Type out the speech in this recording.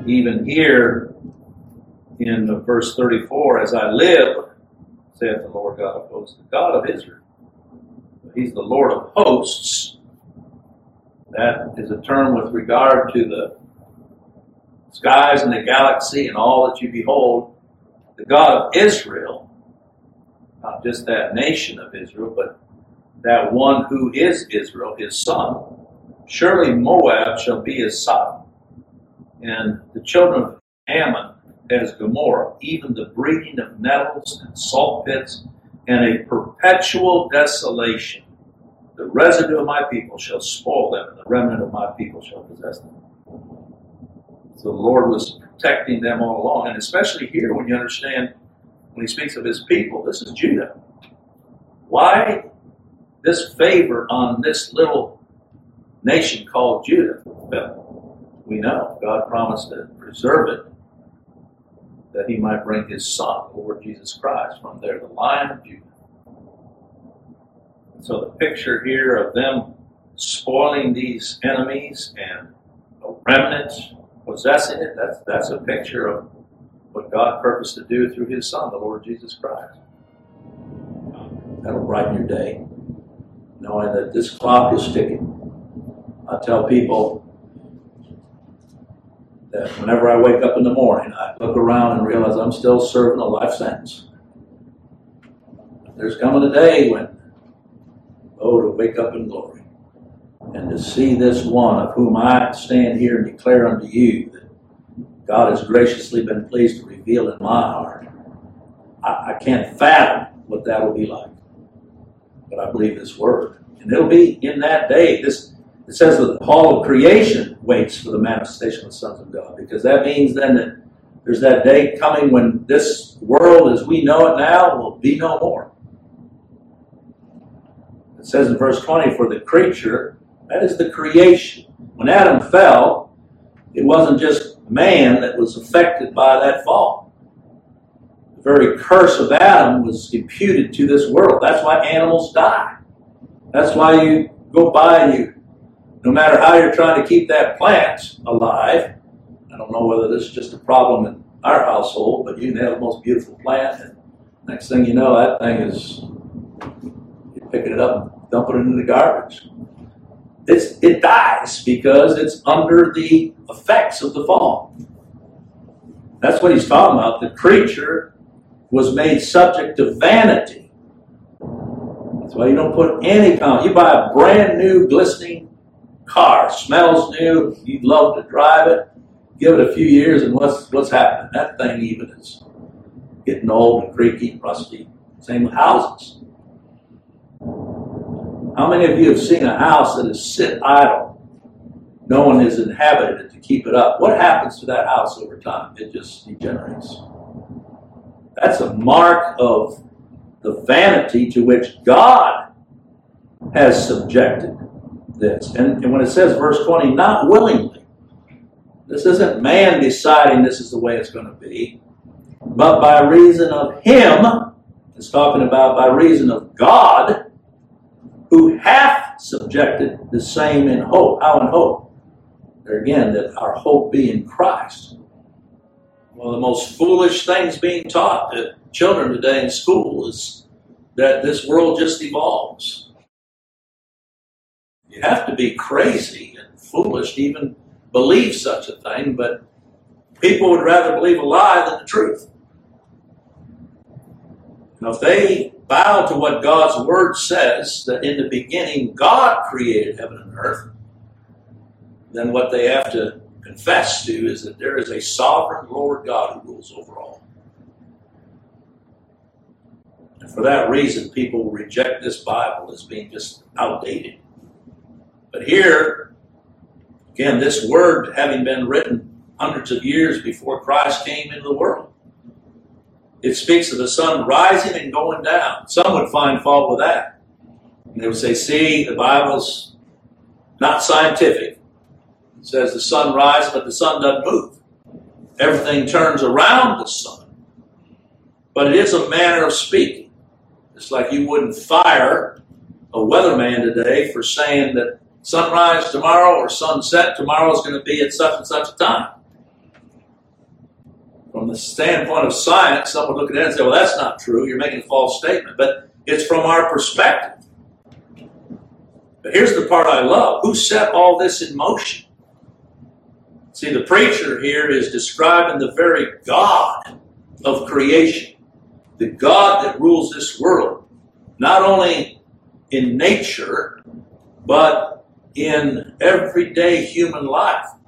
even here in verse 34, as I live, saith the Lord God of hosts, the God of Israel. He's the Lord of hosts. That is a term with regard to the skies and the galaxy and all that you behold. The God of Israel, not just that nation of Israel, but that one who is Israel, his son. Surely Moab shall be his son, and the children of Ammon as Gomorrah, even the breeding of nettles and salt pits, and a perpetual desolation. The residue of my people shall spoil them, and the remnant of my people shall possess them. So the Lord was protecting them all along, and especially here when you understand, when he speaks of his people, this is Judah. Why this favor on this little nation called Judah? Well, we know God promised to preserve it, that he might bring his son, the Lord Jesus Christ, from there, the Lion of Judah. So the picture here of them spoiling these enemies and a remnant possessing it, that's a picture of what God purposed to do through his son, the Lord Jesus Christ. That'll brighten your day, knowing that this clock is ticking. I tell people that whenever I wake up in the morning, I look around and realize I'm still serving a life sentence. There's coming a day when, to wake up in glory and to see this one of whom I stand here and declare unto you that God has graciously been pleased to reveal in my heart. I can't fathom what that will be like, but I believe this word. And it'll be in that day. It says that all of creation waits for the manifestation of the sons of God, because that means then that there's that day coming when this world as we know it now will be no more. It says in verse 20, for the creature, that is the creation. When Adam fell, it wasn't just man that was affected by that fall. The very curse of Adam was imputed to this world. That's why animals die. That's why you go by and no matter how you're trying to keep that plant alive, I don't know whether this is just a problem in our household, but you can have the most beautiful plant, and next thing you know, that thing is, you're picking it up and dumping it in the garbage. It dies because it's under the effects of the fall. That's what he's talking about. The creature was made subject to vanity. That's why you don't put any comment. You buy a brand new glistening car, smells new, you'd love to drive it, give it a few years, and what's happening? That thing even is getting old and creaky and rusty. Same with houses. How many of you have seen a house that is sit idle? No one has inhabited it to keep it up. What happens to that house over time? It just degenerates. That's a mark of the vanity to which God has subjected this. And when it says, verse 20, not willingly, this isn't man deciding this is the way it's going to be, but by reason of him, it's talking about by reason of God, who hath subjected the same in hope. How in hope? There again, that our hope be in Christ. One of the most foolish things being taught to children today in school is that this world just evolves. You have to be crazy and foolish to even believe such a thing, but people would rather believe a lie than the truth. Now, if they bow to what God's Word says, that in the beginning God created heaven and earth, then what they have to confess to is that there is a sovereign Lord God who rules over all. And for that reason, people reject this Bible as being just outdated. But here, again, this Word having been written hundreds of years before Christ came into the world, it speaks of the sun rising and going down. Some would find fault with that. And they would say, see, the Bible's not scientific. It says the sun rises, but the sun doesn't move. Everything turns around the sun. But it is a manner of speaking. It's like you wouldn't fire a weatherman today for saying that sunrise tomorrow or sunset tomorrow is going to be at such and such a time. the standpoint of science, some would look at that and say, well, that's not true. You're making a false statement. But it's from our perspective. But here's the part I love. Who set all this in motion? See, the preacher here is describing the very God of creation. The God that rules this world. Not only in nature, but in everyday human life.